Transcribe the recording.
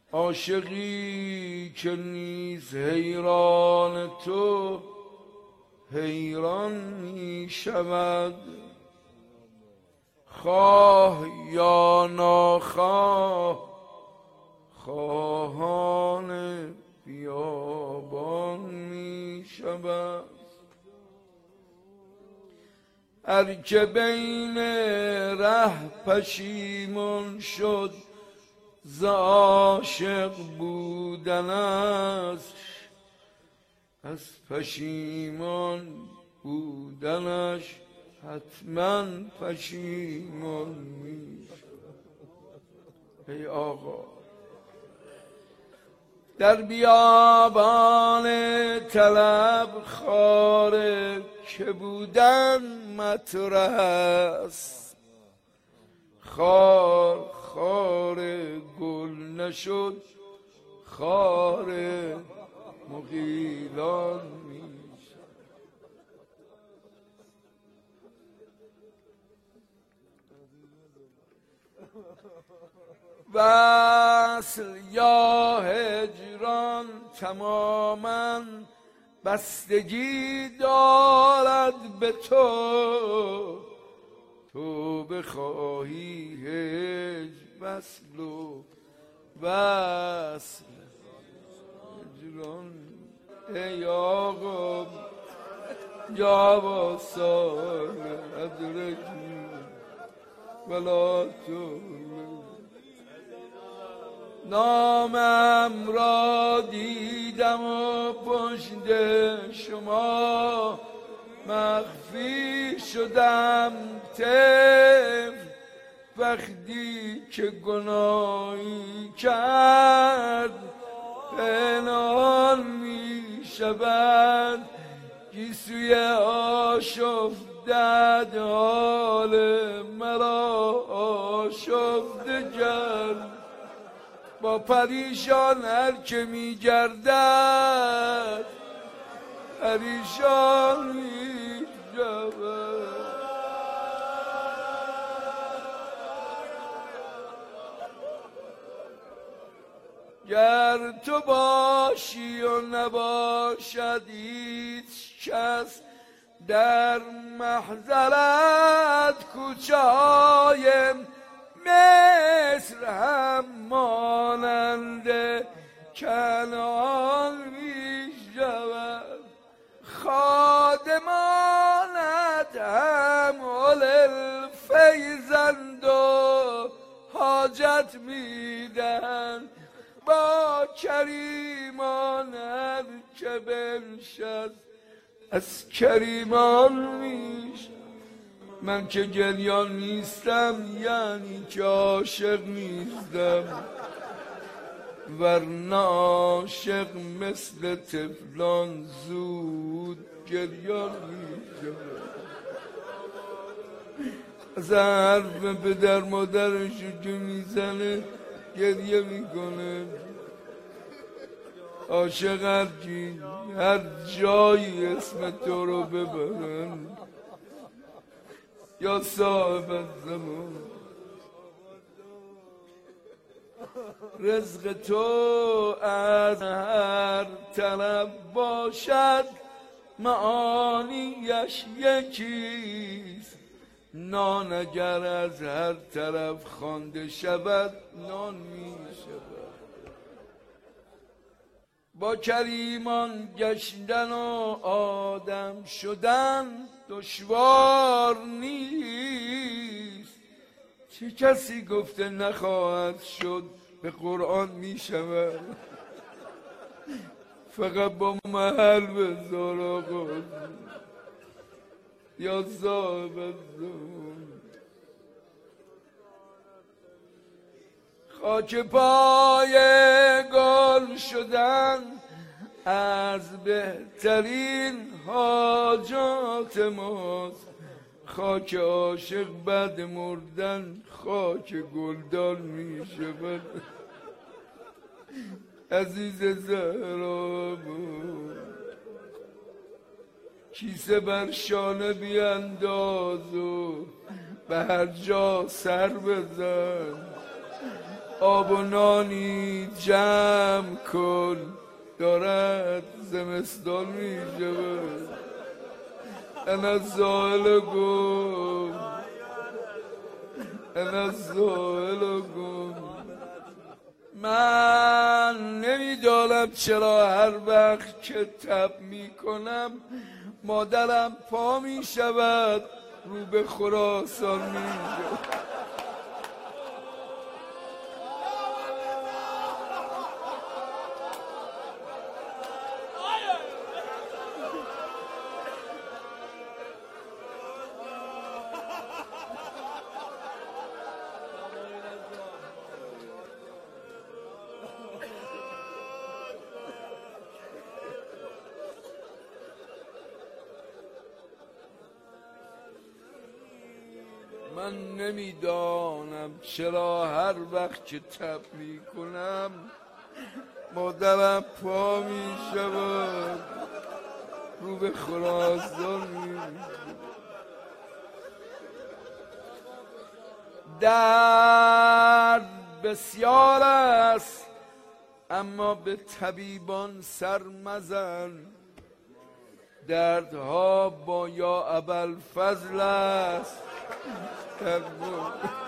عاشقی که نیز حیران تو حیران می شود، خواه یا ناخواه خواهان بیابان می شود. هر که بین ره پشیمان شد ز عاشق بودنش، از پشیمان بودنش حتما پشیمان می شود. ای آقا در بیابان طلب خاره که بودن مطرح است، خار خار گل نشد خار مغیلان می شود. وصل یا هجران تماما بستگی دارد به تو، تو بخواهی هجر وصل و وصل هجران. ای آقا یا با سال ادرکی ولا تو نامم را دیدم و پشت شما مخفی شدم طفل، وقتی که گناهی کرد پنهان می شود. گیسوی آشفته حال مرا آشفته کرد، با پریشان هر که می گردد پریشان می شود. گر تو باشی و نباشد هیچ کس در محضرت، کوچه های مصر هم مانند کنعان می شود. خادمانت هم اول الفیضند و حاجت میدن، با کریمان هر که بنشست از کریمان میشه. من که گریان نیستم یعنی که عاشق نیستم، ورنه عاشق مثل طفلان زود گریان میشه. از حرف پدر مادرش که میزنه گریه میکنه. عاشق هر جایی اسم تو رو ببرن یا صاحب زمان. رزق تو از هر طرف باشد معانیش یکیست، نان اگر از هر طرف خوانده شود نان می شود. با کریمان گشتن و آدم شدن دشوار نیست، چه کسی گفته نخواهد شد؟ به قرآن می شود. فقط با محل بذار آقا یا صاحب زمان. خاک پای گل شدن از بهترین حاجات ماست، خاک عاشق بعد مردن خاک گلدان می شود. عزیز زهرا کیسه بر شانه بیانداز و به هر جا سر بزن، آب و نانی جمع کن دارد زمستان می شود. انا زائل گم، انا زائل گم. من نمیدانم چرا هر وقت که تب می کنم مادرم پا می شود رو به خراسان می شود. من نمیدانم چرا هر وقت که تب می کنم مادرم پا می شود رو به خراسان می شود. درد بسیار است اما به طبیبان سر مزن. دردها با یا ابوالفضل است.